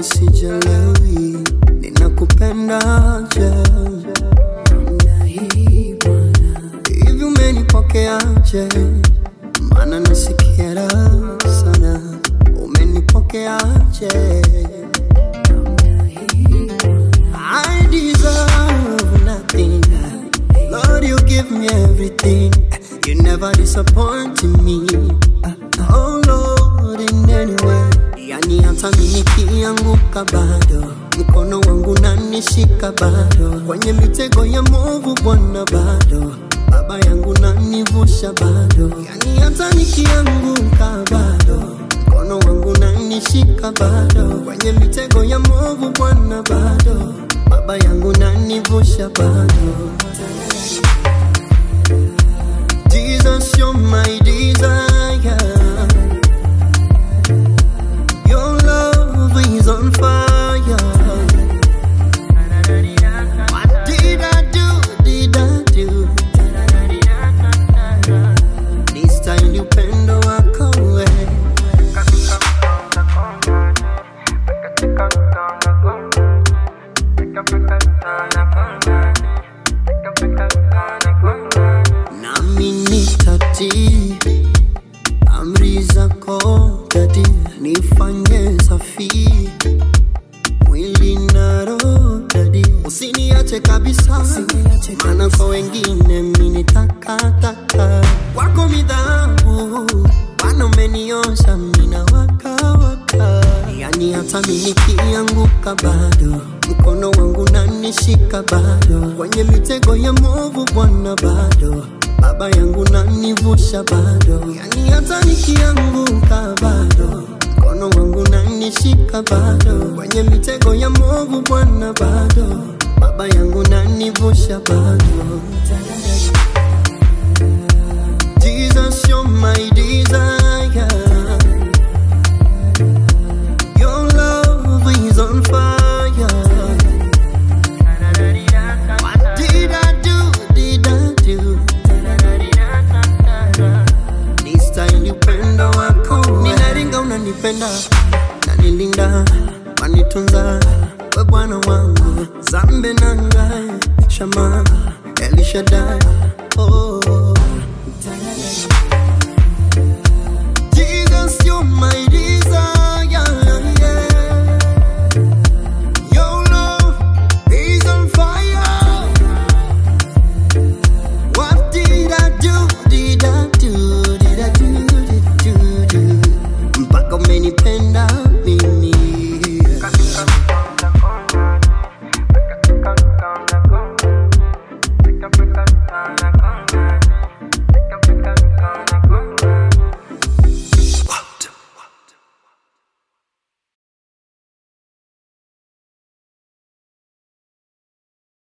sijalewi, ninakupendaje na hii bwana. Hivi umenipokeaje? Maana nasikia raha sana. Umenipokeaje? I deserve nothing, Lord, you give me everything. You never disappoint me, oh Lord, in any way. Yani hata mimi nikianguka bado mkono wangu nanishika bado, kwenye mitego ya mwovu Bwana bado baba yangu nanivusha bado. Yani hata nikianguka bado mkono wangu nanishika bado, kwenye mitego ya mwovu Bwana bado baba yangu nanivusha bado. Jesus, you're my desire. Your love is on fire. What did I do? Did I do? This time you pendo wako we. Nami nitatii amri zako dadi, nifanye safi mwili na roho dadi. Usiniache kabisa, maana kwa wengine mimi nitakataka. Wako midhabu Bwana umeniosha, mimi na waka. Yani hata mimi nikianguka bado mkono wangu nanishika bado, kwenye mitego ya mwovu Bwana bado baba yangu nanivusha bado. Yani hata nikianguka bado mkono wangu nanishika bado, kwenye mitego ya mwovu Bwana bado baba yangu nanivusha bado. Jesus, you're my desire. Your love is on fire. What did I do? Did I do? This time you pendo wako. Ninaringa unanipenda, nanilinda, wanitunza. We Bwana wangu, zambe nangai, Shama, Elishadai, oh. Jesus, you're my desire.